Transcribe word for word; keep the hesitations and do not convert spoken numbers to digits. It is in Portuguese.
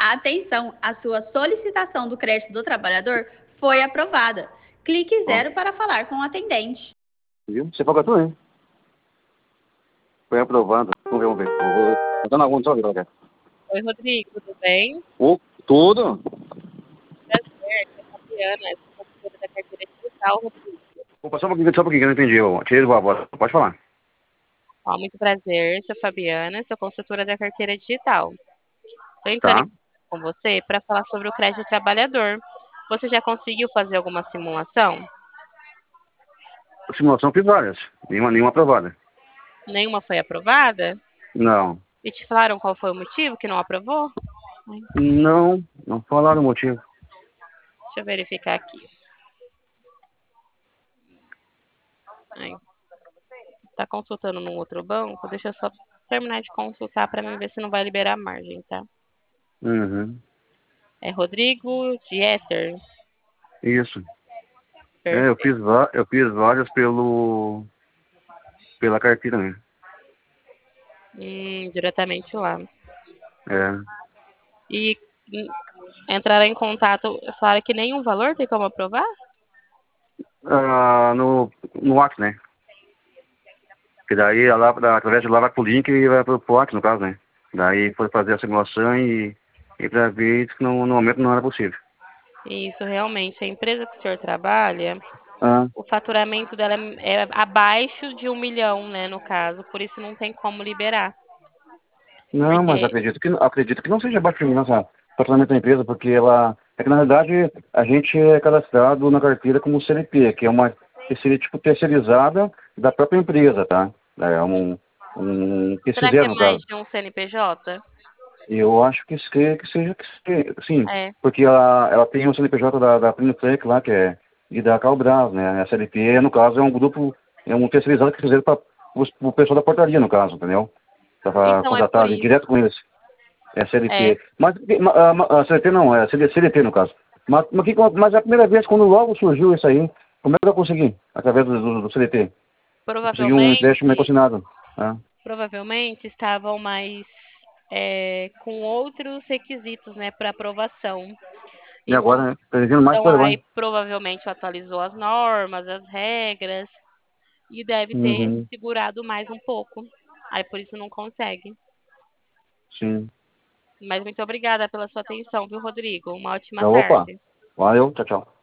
Atenção, a sua solicitação do crédito do trabalhador foi aprovada. Clique Ó, zero para falar com o atendente. viu? Você paga tudo, hein? Foi aprovado. Vamos ver, vamos ver. Eu vou botar na conta só ver qual que é. Oi, Rodrigo, tudo bem? Ô, tudo? Prazer, eu sou a Fabiana, eu sou consultora da carteira digital, Rodrigo. Opa, só um pouquinho, só um pouquinho, que eu não entendi. Eu tirei do voz. Pode falar. Ó, muito prazer, sou a Fabiana, sou consultora da carteira digital. Estou entrando em Tá. contato com você para falar sobre o crédito trabalhador. Você já conseguiu fazer alguma simulação? A simulação fiz várias. Nenhuma, nenhuma aprovada. Nenhuma foi aprovada? Não. E te falaram qual foi o motivo que não aprovou? Ai, Não, não falaram o motivo. deixa eu verificar aqui. Ai, tá consultando num outro banco? Deixa eu só terminar de consultar para mim ver se não vai liberar a margem, tá? Uhum. É Rodrigo Dieter. Isso. É, eu Perfeito. fiz, va- eu fiz várias pelo, pela carteira mesmo. Hum, diretamente lá. É. E hum, entraram em contato, falaram que nenhum valor tem como aprovar? Ah, no, no WhatsApp, né? Que daí, ela, através de lá, vai pro link e vai pro, pro WhatsApp, no caso, né? Daí foi fazer a simulação e, e pra ver que no, no momento não era possível. Isso, realmente. A empresa que o senhor trabalha, Ah, o faturamento dela é, é abaixo de um milhão, né, no caso. Por isso não tem como liberar. não, mas Porque, acredito que, acredito que não seja baixo de nossa faturamento da empresa, porque ela... É que, na verdade, a gente é cadastrado na carteira como C L P, que é uma... que seria, tipo, terceirizada da própria empresa, tá? É um... um que se será que der, é no mais caso. de um C N P J? Eu acho que, isso que, que seja que se- sim, É. porque ela, ela tem o C N P J da, da Prinotec lá, que é e da Calbras, né? A C L P, no caso, é um grupo, é um terceirizado que fizeram para o pessoal da portaria, no caso, entendeu? Para Então é por contratar ali isso. direto com eles. É É. C L P. Mas ma- a, ma- a C L P não, é C L T no caso. Mas, mas, que- mas é a primeira vez, quando logo surgiu isso aí, como é que eu consegui? Através do, do, do C L T. Eu consegui um empréstimo Provavelmente, consignado. Né? provavelmente estavam mais é, com outros requisitos, né, para aprovação. E agora, Então, né? Tá vindo mais então coisa agora. aí provavelmente atualizou as normas, as regras e deve ter Uhum, segurado mais um pouco. Aí por isso não consegue. sim. Mas muito obrigada pela sua atenção, viu, Rodrigo? Uma ótima Então, opa. tarde. Valeu, tchau, tchau.